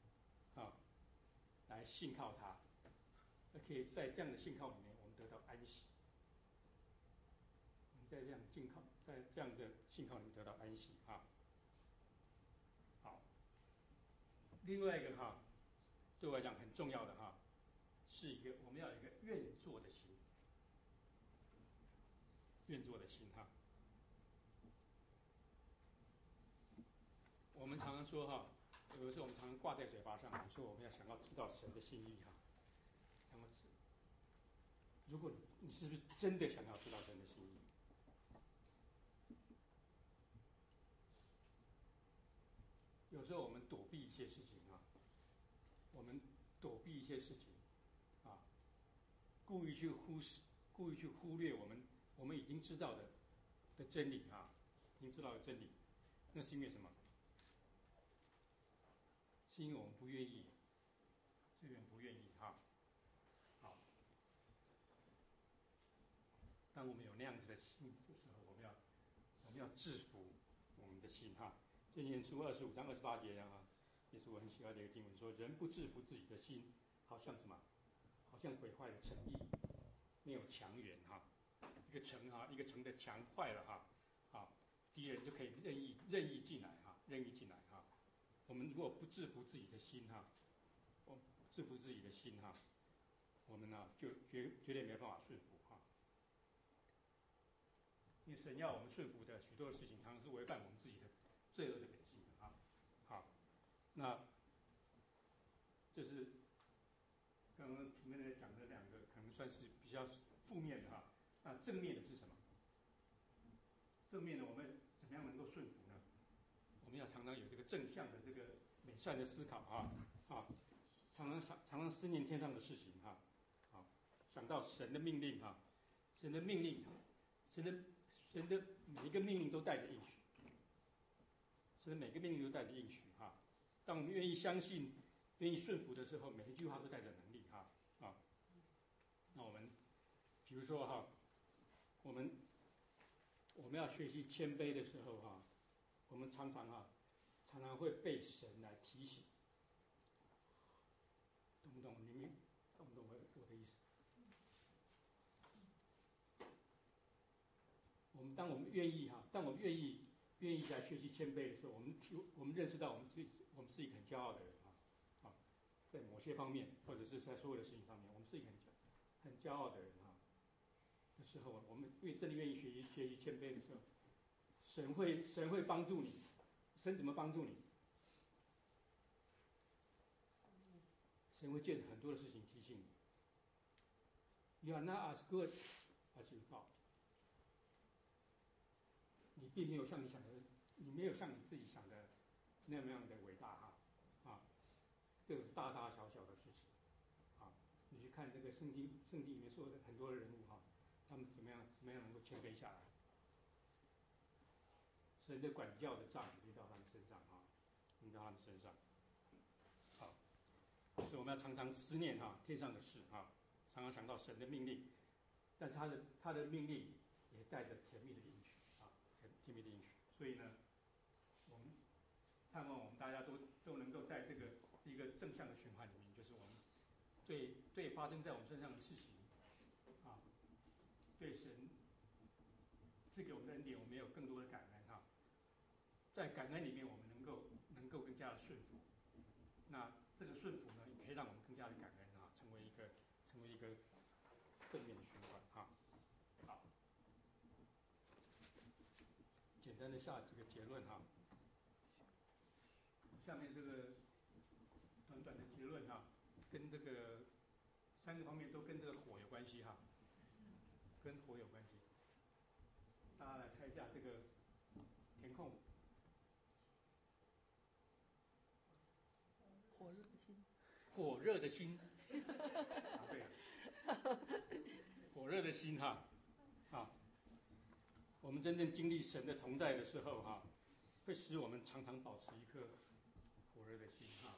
来信靠他，而可以在这样的信靠里面，我们得到安息。我们在这样在这样的信号里面得到安息哈。好，另外一个哈，对我来讲很重要的哈，是我们要有一个愿做的心，愿做的心哈。我们常常说哈，有的时候我们常常挂在嘴巴上，说我们要想要知道神的心意哈，想要知。如果你是不是真的想要知道神的心意？有时候我们躲避一些事情啊，我们躲避一些事情啊，故意去忽略我们已经知道的真理啊，已经知道的真理，那是因为什么？是因为我们不愿意，是因为不愿意哈。好，当我们有那样子的心的时候，我们要制服我们的心哈。箴言书25章28节啊，也是我很喜欢的一个经文，说人不制服自己的心，好像什么？好像毁坏了城邑，没有墙垣哈。一个城的墙坏了哈，啊，敌人就可以任意进来哈，任意进来哈。我们如果不制服自己的心哈，制服自己的心哈，我们呢就绝对没办法顺服哈。因为神要我们顺服的许多的事情，常常是违反我们自己的罪恶的本性的啊。好，那这是刚刚前面在讲的两个，可能算是比较负面的哈。那正面的是什么？正面的我们怎么样能够顺服呢？我们要常常有这个正向的这个美善的思考哈啊，常常思念天上的事情哈，好，想到神的命令哈，神的命令，神的每一个命令都带着应许，神的每个命令都带着应许哈。当我们愿意相信、愿意顺服的时候，每一句话都带着能力哈啊。那我们比如说哈，我们要学习谦卑的时候哈，我们常常会被神来提醒，懂不懂？你们懂不懂我的意思？当我们愿意来学习谦卑的时候，我们认识到我们是一个很骄傲的人啊，在某些方面或者是在所有的事情上面，我们是一个很骄傲的人啊。的时候，我们真的愿意学习谦卑的时候，神会帮助你。神怎么帮助你？神会借着很多的事情提醒你。You are not as good as you thought。你并没有像你想的，你没有像你自己想的那样的伟大哈啊！这种大大小小的事情啊，你去看这个圣经里面说的很多的人物哈，他们怎么样能够谦卑下来？神的管教的杖临到他们身上啊，临到他们身上。好，所以我们要常常思念哈天上的事哈，常常想到神的命令，但是他的命令也带着甜蜜的应许啊，甜蜜的应许。所以呢，我们盼望我们大家都能够在这个一个正向的循环里面，就是我们对发生在我们身上的事情啊，对神赐给我们的恩典，我们有更多的感恩哈。在感恩里面，我们能够更加的顺服。那这个顺服呢，也可以让我们更加的感恩啊，成为一个正面的循环哈。好，简单的下几个结论哈。下面这个短短的结论哈，跟这个3个方面都跟这个火有关系哈，跟火有关系。大家来猜一下这个填空。火热的心，答对了。火热的心哈，啊，我们真正经历神的同在的时候哈，会使我们常常保持一颗火热的心哈。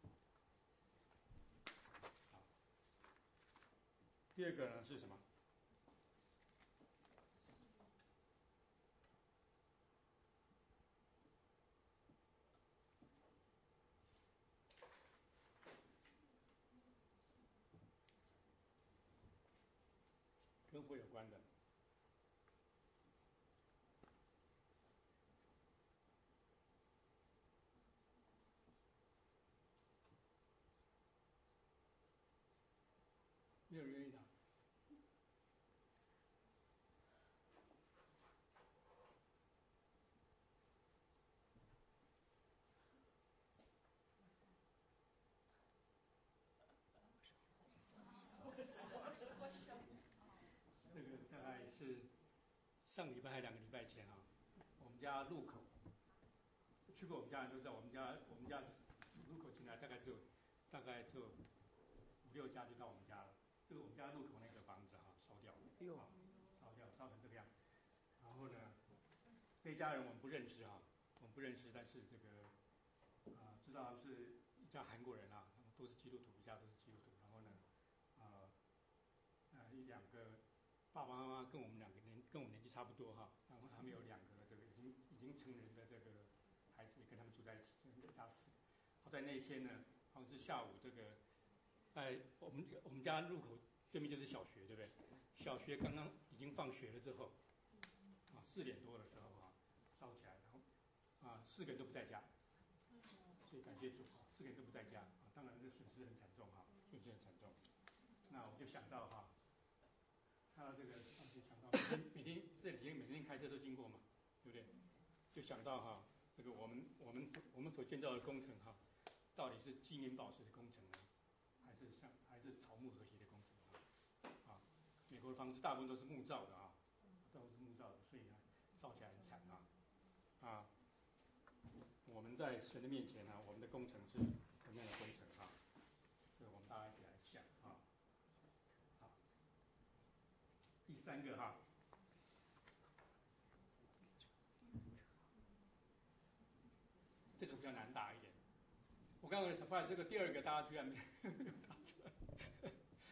好，第二个呢是什么？跟火有关的。 没有人愿意打。这个大概是上礼拜还2个礼拜前啊，我们家路口，去过我们家人都知道，我们家路口进来大概只有5、6家就到我们家了。这个我们家路口那个房子哈、烧掉了，烧成这个样。然后呢，那家人我们不认识哈、我们不认识，但是这个知道他们是一家韩国人啊，他们都是基督徒，一家都是基督徒。然后呢，1、2个爸爸妈妈跟我们年纪差不多哈，然后他们有2个这个已经成人的这个孩子也跟他们住在一起，就一家4。好在那一天呢，好像是下午这个，我们家路口对面就是小学，对不对？小学刚刚已经放学了之后，4点多的时候烧起来，然后4个人都不在家，所以感谢主4个人都不在家当然这损失很惨重损失很惨重。那我就想到看到这个，就想到每天这几天每天开车都经过嘛，对不对？就想到这个我们所建造的工程到底是纪念宝石的工程呢，还是草木和谐的工程美国的房子大部分都是木造的都是木造的，所以呢烧起来很惨我们在神的面前我们的工程是什么样的工程这个我们大家一起来想第3个这个比较难打一点。我刚刚有 surprise， 这个第2个大家居然没有打出来。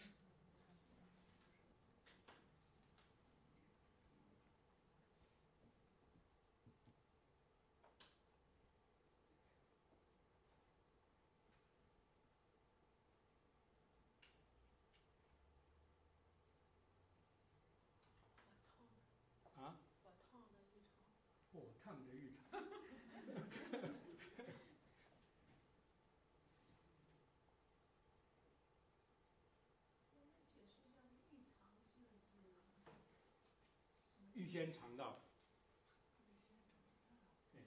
火烫的浴场。预先尝到。对。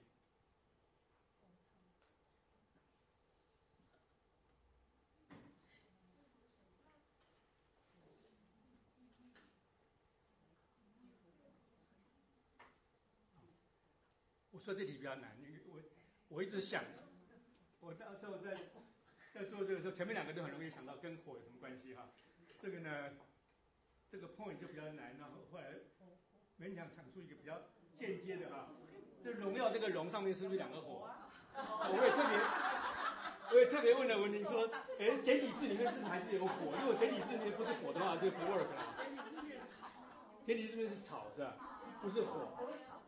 我说这题比较难，因为我一直想，我到时候在做这个时候，前面2个都很容易想到跟火有什么关系这个呢，这个 point 就比较难，然后后来勉强想出一个比较间接的这荣耀这个荣上面是不是2个火？我也特别问了文玲说，简体字里面是不是还是有火？如果简体字里面不是火的话，就不 work 了。简体字里面是草是吧？不是火。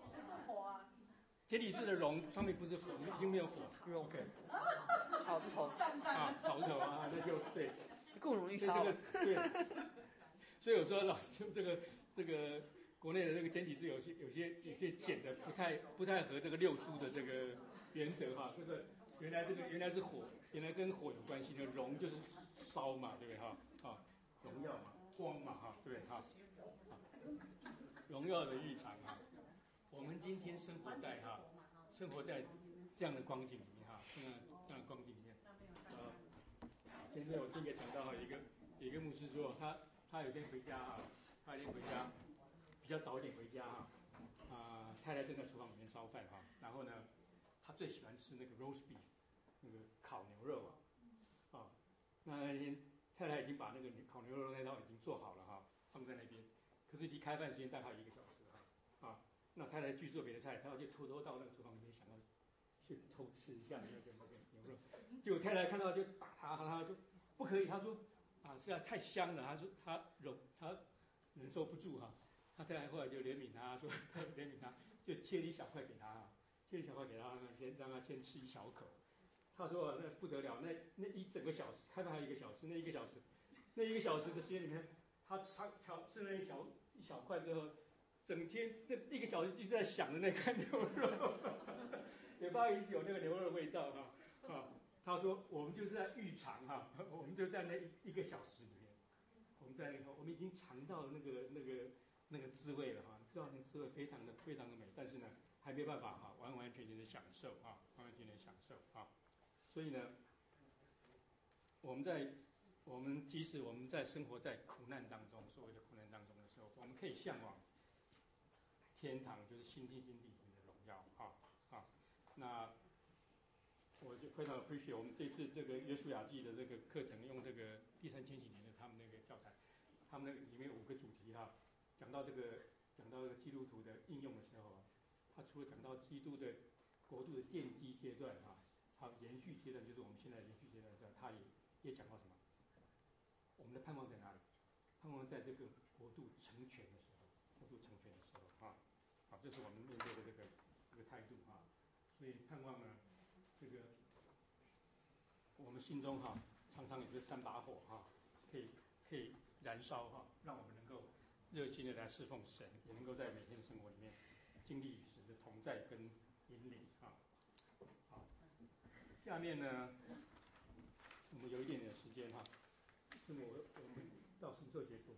简体字的荣上面不是火，已经没有火。OK。 草字头。 草字头那就对。 更容易烧。 对。所以我说老师这个国内的这个简体字有些显得不太合这个6书的这个原则这个原来是火，原来跟火有关系的荣就是烧嘛，对不对荣耀嘛，光嘛对不对荣耀的浴场我们今天生活在这样的光景里面这样的光景里面先生我今天讲到一个牧师说他有一天回家比较早一点回家太太正在厨房里面烧饭然后呢他最喜欢吃那个 roast beef 那个烤牛肉那天太太已经把那个烤牛肉那道已经做好了放在那边，可是离开饭时间大概1个小时那太太去做别的菜，他就偷偷到那个厨房里面想要去偷吃一下那个牛肉，结果太太看到就打他就不可以，他说实在太香了，他说他忍受不住他太太后来就怜悯他说怜悯他，就切了一小块给他让他先吃一小口。他说那不得了，那一整个小时，开饭还有1个小时，那1个小时的时间里面，他吃了一小块之后，整天这1个小时一直在想着那块牛肉，嘴巴一直有那个牛肉的味道他说我们就是在浴场我们就在那1个小时里面，我们在那个我们已经尝到了那个滋味了哈，知道那个滋味非常的美，但是呢还没办法哈完完全全的享受啊，完完全全享受啊。所以呢，即使我们在生活在苦难当中，所谓的苦难当中的时候，我们可以向往天堂，就是新天新地的荣耀啊。那我就非常 appreciate 我们这次这个约书亚记的这个课程，用这个第三千禧年的他们那个教材，他们那个里面有5个主题哈，讲到这个基督徒的应用的时候，他除了讲到基督的国度的奠基阶段哈，还有延续阶段，就是我们现在的延续阶段之后，他也讲到什么？我们的盼望在哪里？盼望在这个国度成全的时候，啊，好，这是我们面对的这个态度啊。所以盼望呢，这个我们心中哈，常常有这3把火哈，可以燃烧哈，让我们能够热心的来侍奉神，也能够在每天的生活里面经历神的同在跟引领啊。好，下面呢，我们有一点点时间哈，那么我们到什么时候结束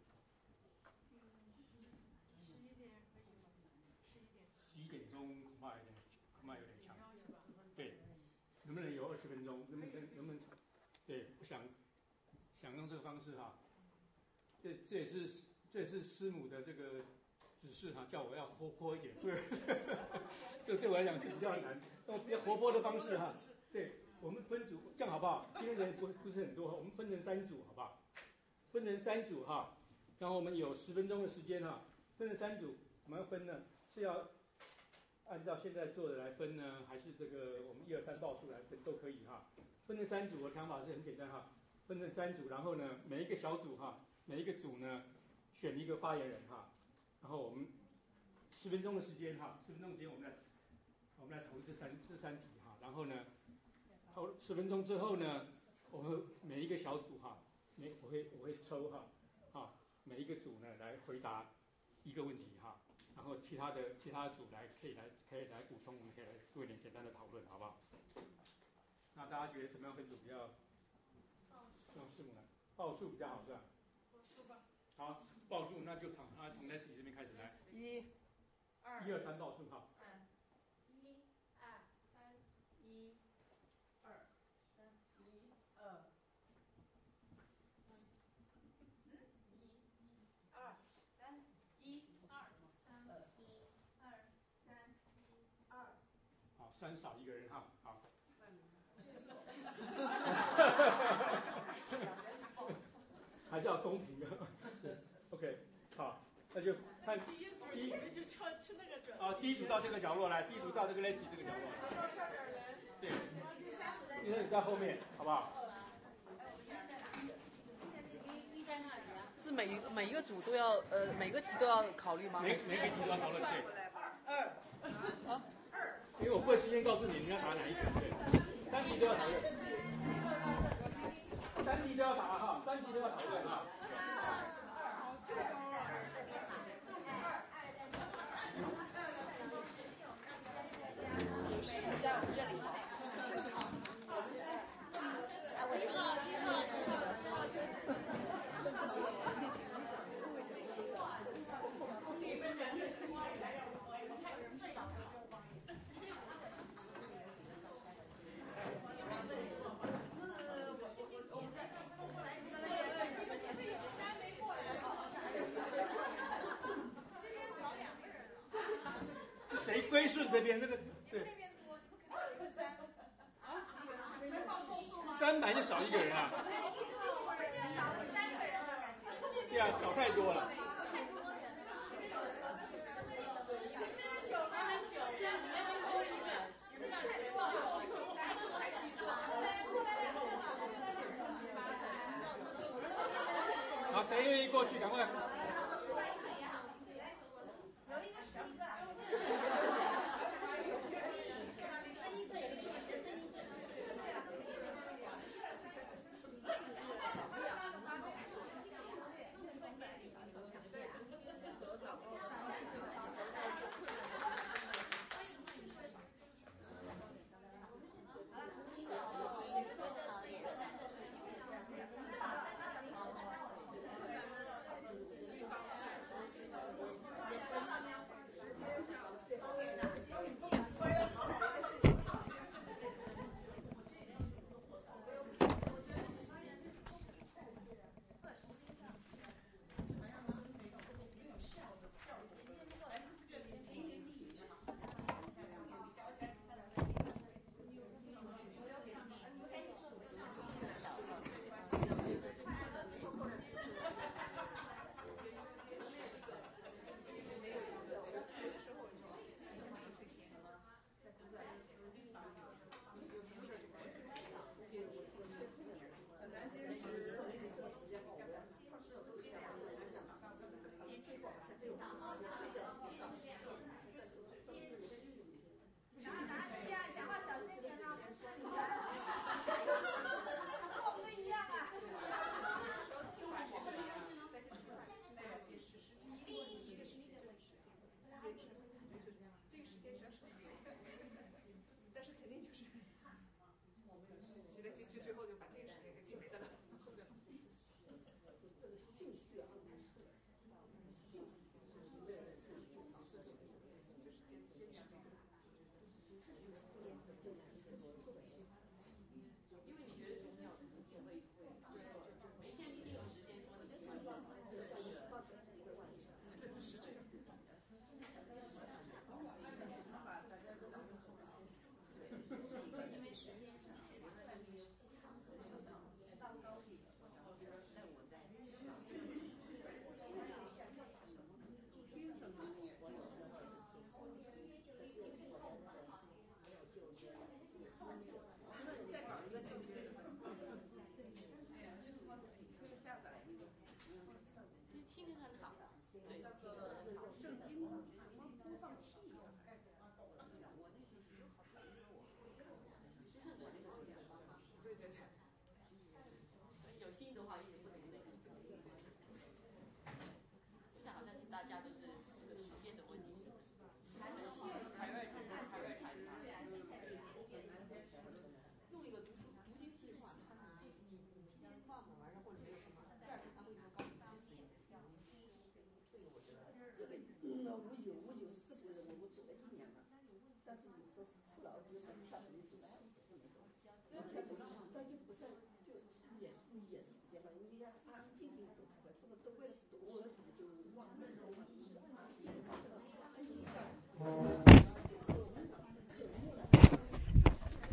？11点钟恐怕有点长，对，能不能有20分钟？能不能？对，我想用这个方式哈，这也是师母的这个指示哈，叫我要活泼一点，所以这对我来讲是比较难，用比较活泼的方式哈。对，我们分组，这样好不好？因为人不是很多，我们分成3组好不好？分成3组哈，然后我们有10分钟的时间哈，分成3组，我们要分呢是要按照现在做的来分呢，还是这个我们1、2、3报数来分都可以哈。分成3组的想法是很简单哈，分成3组，然后呢每一个小组哈，每一个组呢选一个发言人哈，然后我们10分钟的时间哈，10分钟的时间我们来讨论这三题哈，然后呢10分钟之后呢，我们每一个小组哈，我会抽哈，每一个组呢来回答1个问题哈，然后其他组可以来补充，我们可以来做一点简单的讨论，好不好？那大家觉得怎么样分组比较？用师母来报数比较好是吧？好，报数那就从 Leslie 这边开始来。1、2、3报数哈。 1、2、3、1、2、3、1、2。 好，3少1个人哈，好。还是要公平的。OK， 好，那就看第一组就去那个转。第一组到这个角落来，第一组到这个 Leslie 这个角落。对，因为你在后面，好不好？ 是每一个组都要每个题都要考虑吗？ 每个题都要讨论，对。 2。 因为我不会事先告诉你要答哪一题，对，3题都要讨论，3题都要答哈，3题都要讨论哈。 师傅在我们这里好。 谁归顺这边？那个对。300就少1个人啊。对啊，少太多了。好，谁愿意过去？赶快。 因为你觉得重要，就会每天一定有时间说你喜欢什么。对，不是这样。 把大家都当成对，因为时间上。 到高地。 但我在。 听什么你也听。再搞一个进阶的。可以下载一个。 其实听着很好。对。 叫做圣经播放器。 我那就是有好多人说我。其实我那个就有。对对对。所以有心的话一点不能那个。就像好像是大家都是这个时间的问题，是不是？弄一个读经计划，你今天忘了完了或者没有什么，第二天他会说告诉你这是这个我觉得。 这个我有试过的，我做了1年了，但是有时候是出了就跳出去做了。